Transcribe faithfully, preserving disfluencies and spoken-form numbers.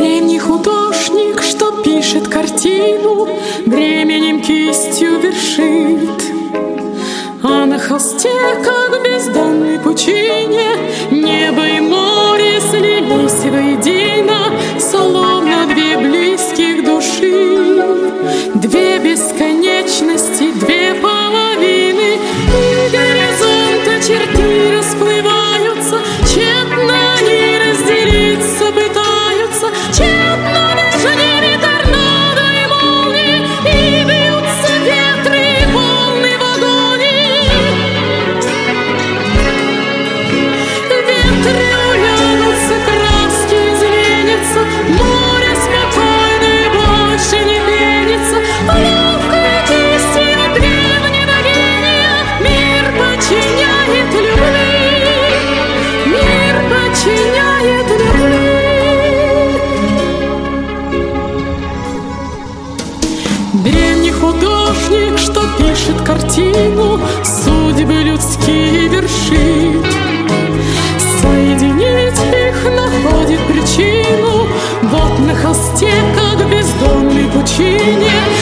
Древний художник, что пишет картину, временем кистью вершит. А на холсте, как в бездонной пучине, небо и море слились воедино, словно две близких души. Две бесконечности, две половины, и горизонта черты расплываются. Тщетно они разделиться пытаются, тщетно между ними торнадо и молнии, и бьются ветры полны в агонии. Ветры улягутся, краски изменятся, море спокойное больше не пенится. Ловкой кистью древнего гения мир подчиняет любви, мир подчиняет любви. Древний художник, что пишет картину, судьбы людские вершит. Соединить их находит причину. Вот на холсте, как в бездонной пучине,